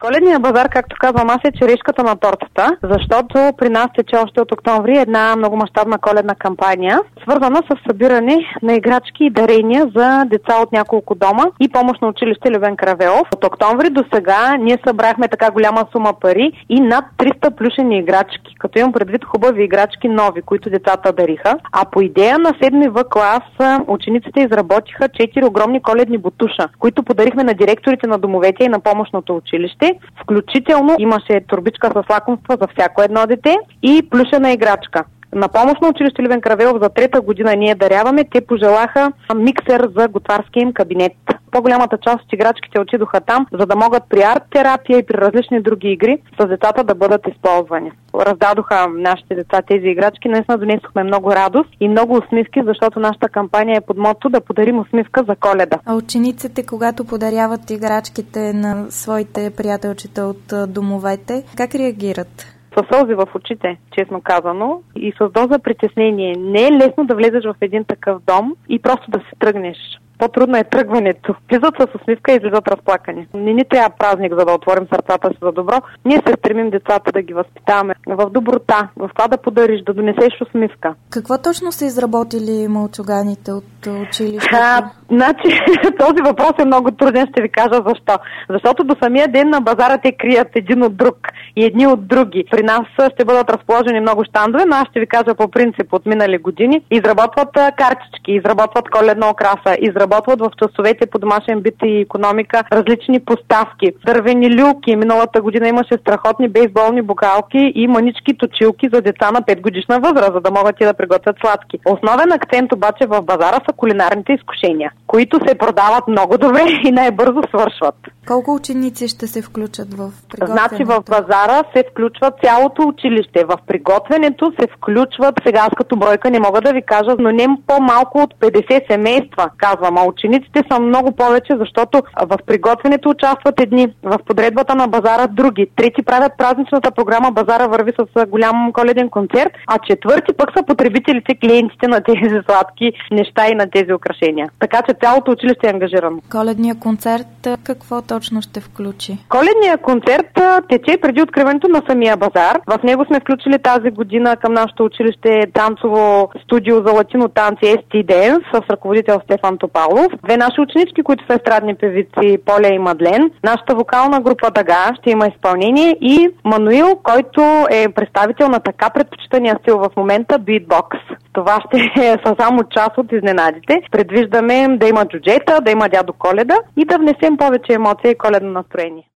Коледният базар, както казвам аз, е черешката на тортата, защото при нас тече още от октомври една много мащабна коледна кампания, свързана с събиране на играчки и дарения за деца от няколко дома и помощ на училище Любен Каравелов. От октомври до сега ние събрахме така голяма сума пари и над 300 плюшени играчки, като имам предвид хубави играчки нови, които децата дариха. А по идея на 7 В клас учениците изработиха 4 огромни коледни бутуша, които подарихме на директорите на домовете и на помощното училище. Включително имаше турбичка с лакомства за всяко едно дете и плюшена играчка. На помощно училище Любен Каравелов за 3-та година ние даряваме. Те пожелаха миксер за готварския им кабинет. По-голямата част от играчките отидоха там, за да могат при арт-терапия и при различни други игри с децата да бъдат използвани. Раздадоха нашите деца тези играчки. Наистина донесохме много радост и много усмивки, защото нашата кампания е под мото да подарим усмивка за Коледа. А учениците, когато подаряват играчките на своите приятелчета от домовете, как реагират? Със сълзи в очите, честно казано, и с доза притеснение. Не е лесно да влезеш в един такъв дом и просто да се тръгнеш. По-трудно е тръгването. Влизат с усмивка и излизат разплакани. Не ни трябва празник, за да отворим сърцата си за добро. Ние се стремим децата да ги възпитаваме в доброта, в това да подариш, да донесеш усмивка. Какво точно са изработили мълчуганите от училището? Значи, този въпрос е много труден, ще ви кажа защо. Защото до самия ден на базара те крият един от друг и едни от други. При нас ще бъдат разположени много щандове, но аз ще ви кажа по принцип от минали години. Изработват картички, изработват коледна украса, изработват в часовете по домашен бит и икономика различни поставки, дървени люлки. Миналата година имаше страхотни бейсболни бокалки и манички точилки за деца на 5 годишна възраст, за да могат и да приготвят сладки. Основен акцент обаче в базара са кулинарните изкушения, които се продават много добре и най-бързо свършват. Колко ученици ще се включат в приготвянето? Значи в базара се включва цялото училище. В приготвянето се включват, сега аз като бройка не мога да ви кажа, но не по-малко от 50 семейства, казвам. А учениците са много повече, защото в приготвянето участват едни, в подредбата на базара други. Трети правят празничната програма, базара върви с голям коледен концерт, а четвърти пък са потребителите, клиентите на тези сладки неща и на тези украшения. Така че цялото училище е ангажирано. Коледният концерт какво точно ще включи? Коледният концерт тече преди откриването на самия базар. В него сме включили тази година към нашето училище танцово студио за латино танци ST Dance с ръководител Стефан Топалов. 2 наши ученички, които са естрадни певици Поля и Мадлен. Нашата вокална група Дага ще има изпълнение и Мануил, който е представител на така предпочитания стил в момента битбокс. Това ще са само част от изненадите. Предвиждаме да има джуджета, да има дядо Коледа и да внесем повече емоция и коледно настроение.